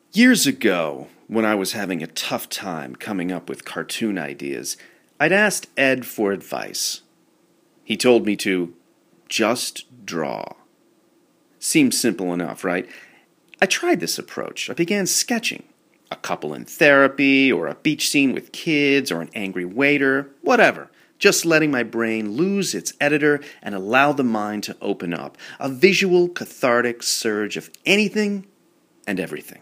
Years ago, when I was having a tough time coming up with cartoon ideas, I'd asked Ed for advice. He told me to just draw. Seems simple enough, right? I tried this approach. I began sketching. A couple in therapy, or a beach scene with kids, or an angry waiter, whatever. Just letting my brain lose its editor and allow the mind to open up. A visual, cathartic surge of anything and everything.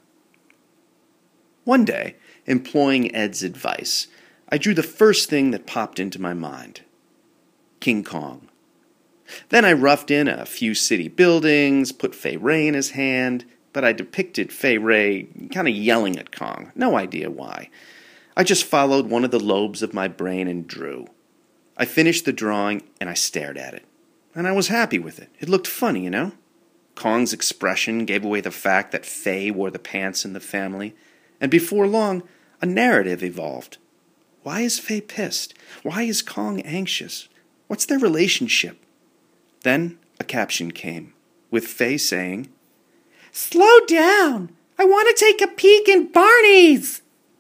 One day, employing Ed's advice, I drew the first thing that popped into my mind. King Kong. Then I roughed in a few city buildings, put Fay Wray in his hand, but I depicted Fay Wray kind of yelling at Kong. No idea why. I just followed one of the lobes of my brain and drew. I finished the drawing and I stared at it. And I was happy with it. It looked funny, you know? Kong's expression gave away the fact that Fay wore the pants in the family. And before long, a narrative evolved. Why is Fay pissed? Why is Kong anxious? What's their relationship? Then a caption came, with Fay saying, "Slow down! I want to take a peek in Barney's!"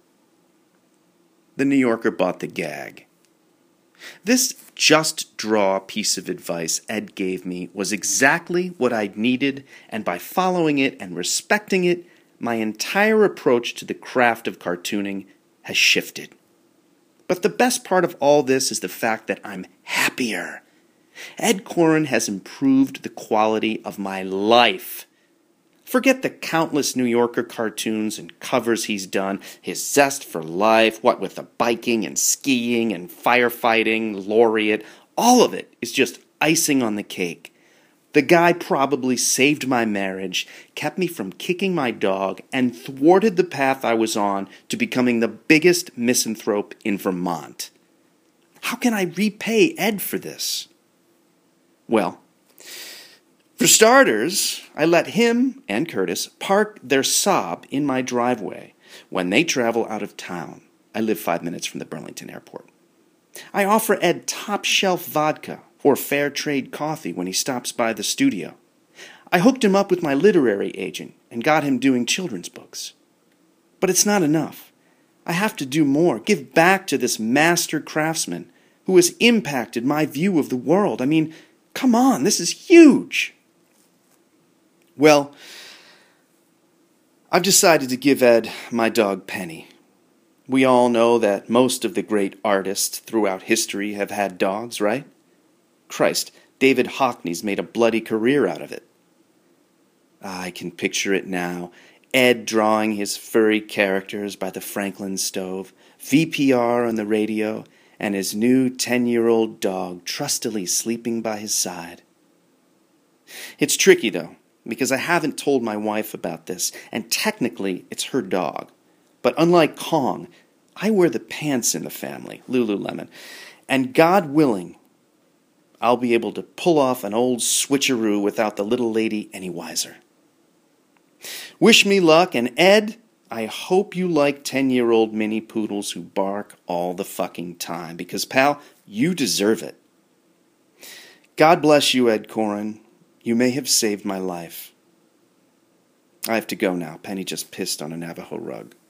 The New Yorker bought the gag. This just draw piece of advice Ed gave me was exactly what I needed, and by following it and respecting it, my entire approach to the craft of cartooning has shifted. But the best part of all this is the fact that I'm happier. Ed Koren has improved the quality of my life. Forget the countless New Yorker cartoons and covers he's done, his zest for life, what with the biking and skiing and firefighting, laureate, all of it is just icing on the cake. The guy probably saved my marriage, kept me from kicking my dog, and thwarted the path I was on to becoming the biggest misanthrope in Vermont. How can I repay Ed for this? Well, for starters, I let him and Curtis park their Saab in my driveway when they travel out of town. I live 5 minutes from the Burlington airport. I offer Ed top-shelf vodka or fair trade coffee when he stops by the studio. I hooked him up with my literary agent and got him doing children's books. But it's not enough. I have to do more, give back to this master craftsman who has impacted my view of the world. I mean, come on, this is huge. Well, I've decided to give Ed my dog Penny. We all know that most of the great artists throughout history have had dogs, right? Christ, David Hockney's made a bloody career out of it. I can picture it now. Ed drawing his furry characters by the Franklin stove, VPR on the radio, and his new 10-year-old dog trustily sleeping by his side. It's tricky, though, because I haven't told my wife about this, and technically it's her dog. But unlike Kong, I wear the pants in the family, Lululemon, and God willing, I'll be able to pull off an old switcheroo without the little lady any wiser. Wish me luck, and Ed, I hope you like 10-year-old mini poodles who bark all the fucking time, because, pal, you deserve it. God bless you, Ed Koren. You may have saved my life. I have to go now. Penny just pissed on a Navajo rug.